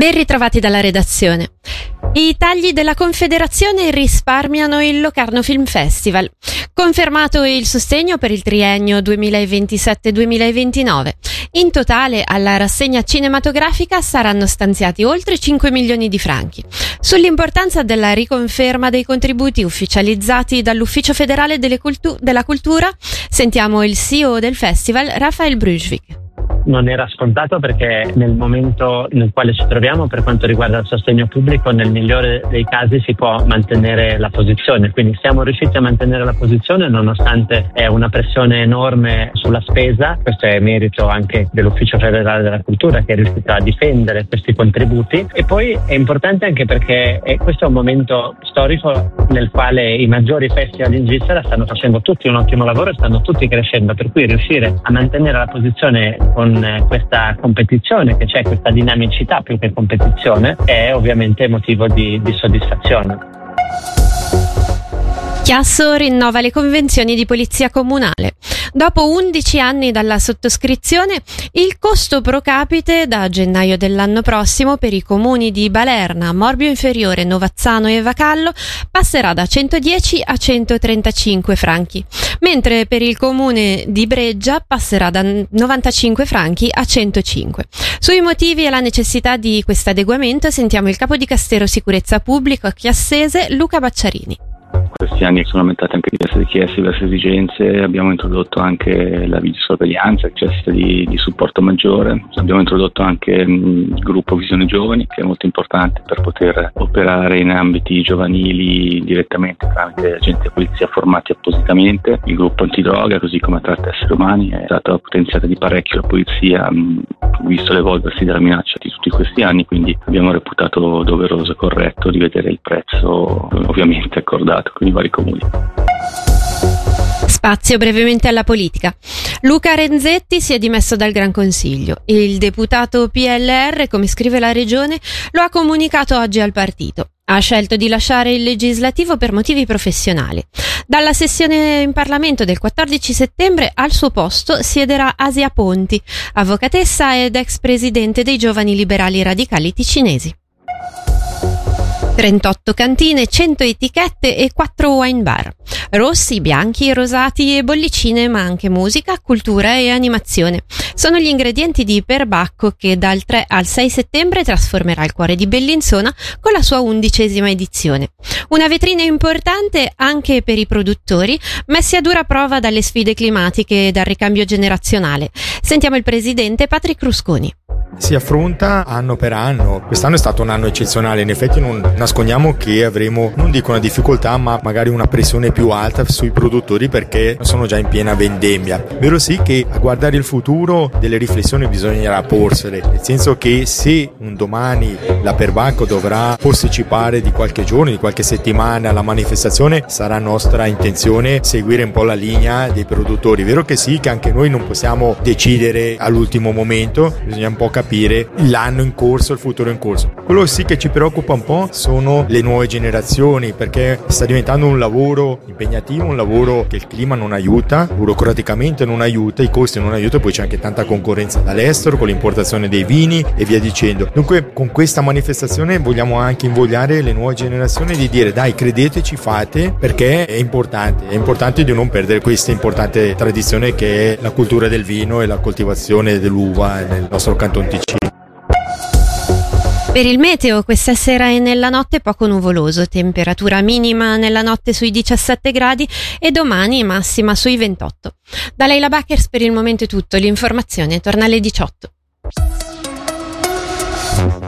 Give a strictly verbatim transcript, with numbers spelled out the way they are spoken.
Ben ritrovati dalla redazione. I tagli della Confederazione risparmiano il Locarno Film Festival. Confermato il sostegno per il triennio duemilaventisette duemilaventinove. In totale alla rassegna cinematografica saranno stanziati oltre cinque milioni di franchi. Sull'importanza della riconferma dei contributi ufficializzati dall'Ufficio Federale delle Cultu- della Cultura sentiamo il C E O del festival, Rafael Brujvik. Non era scontato perché nel momento nel quale ci troviamo per quanto riguarda il sostegno pubblico, nel migliore dei casi si può mantenere la posizione, quindi siamo riusciti a mantenere la posizione nonostante è una pressione enorme sulla spesa. Questo è merito anche dell'Ufficio Federale della Cultura che è riuscito a difendere questi contributi, e poi è importante anche perché è, questo è un momento storico nel quale i maggiori festival in Svizzera stanno facendo tutti un ottimo lavoro e stanno tutti crescendo, per cui riuscire a mantenere la posizione con questa competizione che c'è, questa dinamicità più che competizione, è ovviamente motivo di, di soddisfazione. Chiasso rinnova le convenzioni di polizia comunale. Dopo undici anni dalla sottoscrizione, il costo pro capite da gennaio dell'anno prossimo per i comuni di Balerna, Morbio Inferiore, Novazzano e Vacallo passerà da centodieci a centotrentacinque franchi, mentre per il comune di Breggia passerà da novantacinque franchi a centocinque. Sui motivi e la necessità di questo adeguamento sentiamo il capo di Castero Sicurezza Pubblico chiassese Luca Bacciarini. Questi anni sono aumentate anche diverse richieste, diverse esigenze, abbiamo introdotto anche la videosorveglianza, richieste di, di supporto maggiore, abbiamo introdotto anche il gruppo Visione Giovani, che è molto importante per poter operare in ambiti giovanili direttamente tramite agenti di polizia formati appositamente, il gruppo antidroga, così come tratta esseri umani, è stata potenziata di parecchio la polizia, visto l'evolversi della minaccia di tutti questi anni, quindi abbiamo reputato doveroso e corretto rivedere il prezzo ovviamente accordato con i vari comuni. Spazio brevemente alla politica. Luca Renzetti si è dimesso dal Gran Consiglio. Il deputato P L R, come scrive la Regione, lo ha comunicato oggi al partito. Ha scelto di lasciare il legislativo per motivi professionali. Dalla sessione in Parlamento del quattordici settembre al suo posto siederà Asia Ponti, avvocatessa ed ex presidente dei Giovani Liberali Radicali Ticinesi. trentotto cantine, cento etichette e quattro wine bar. Rossi, bianchi, rosati e bollicine, ma anche musica, cultura e animazione. Sono gli ingredienti di Perbacco che dal tre al sei settembre trasformerà il cuore di Bellinzona con la sua undicesima edizione. Una vetrina importante anche per i produttori, messi a dura prova dalle sfide climatiche e dal ricambio generazionale. Sentiamo il presidente Patrick Rusconi. Si affronta anno per anno. Quest'anno è stato un anno eccezionale, in effetti non nascondiamo che avremo, non dico una difficoltà, ma magari una pressione più alta sui produttori perché sono già in piena vendemmia. Vero sì che a guardare il futuro delle riflessioni bisognerà porsele, nel senso che se un domani la Perbacco dovrà posticipare di qualche giorno, di qualche settimana la manifestazione, sarà nostra intenzione seguire un po' la linea dei produttori. Vero che sì che anche noi non possiamo decidere all'ultimo momento, bisogna un po' capire l'anno in corso, il futuro in corso. Quello sì che ci preoccupa un po' sono le nuove generazioni, perché sta diventando un lavoro impegnativo, un lavoro che il clima non aiuta, burocraticamente non aiuta, i costi non aiutano, poi c'è anche tanta concorrenza dall'estero con l'importazione dei vini e via dicendo. Dunque con questa manifestazione vogliamo anche invogliare le nuove generazioni di dire dai, credeteci, fate, perché è importante, è importante di non perdere questa importante tradizione che è la cultura del vino e la coltivazione dell'uva nel nostro canton Ticino. Per il meteo, questa sera e nella notte poco nuvoloso, temperatura minima nella notte sui diciassette gradi e domani massima sui ventotto. Da Leila Backers per il momento è tutto, l'informazione torna alle diciotto.